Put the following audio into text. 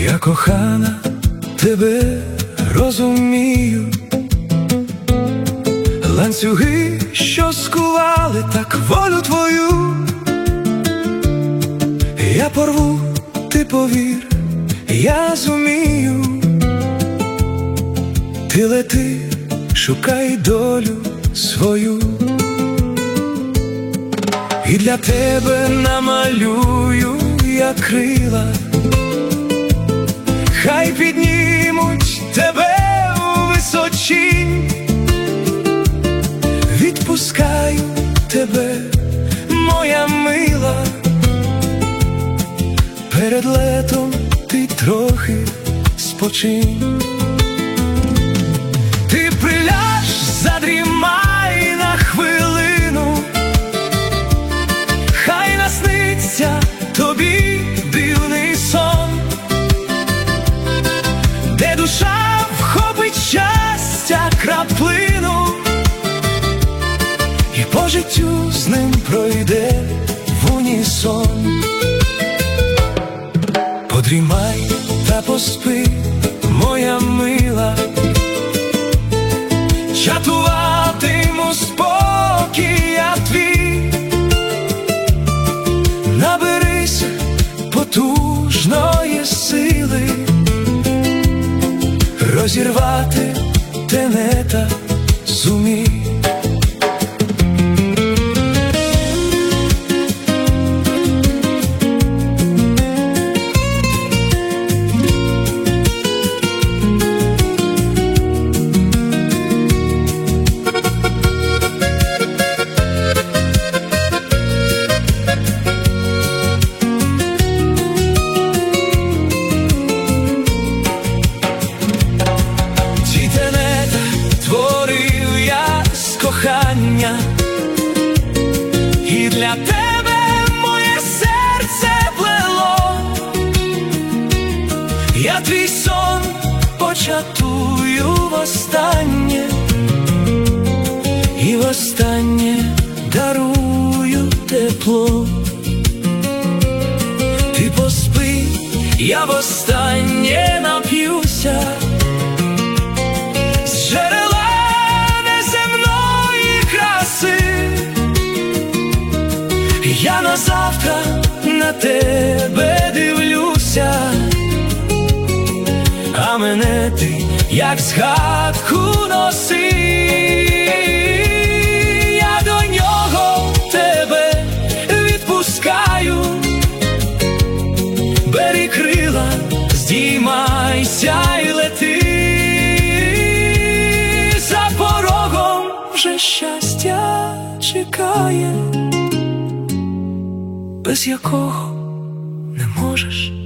Я, кохана, тебе розумію. Ланцюги, що скували так волю твою, я порву, ти повір, я зумію. Ти лети, шукай долю свою, і для тебе намалюю я крила, хай піднімуть тебе у височінь. Відпускаю тебе, моя мила, перед летом ти трохи спочинь. Ти приляж, задрімай на хвилину, хай насниться тобі дивний сон, де душа вхопить щастя краплину, і по життю з ним пройде в унісон. Подрімай та поспи, моя мила, чатуватиму спокій я твій. Наберися потужної сили, розірвати тенета зумій. І для тебе моє серце плело, я твій сон початую востаннє, і востаннє дарую тепло. Ти поспи, я востаннє нап'юся з джерела я на завтра на тебе дивлюся, а мене ти як згадку носи. Я до нього тебе відпускаю, бери крила, здіймайся і лети. За порогом вже щастя чекає, без якого не можеш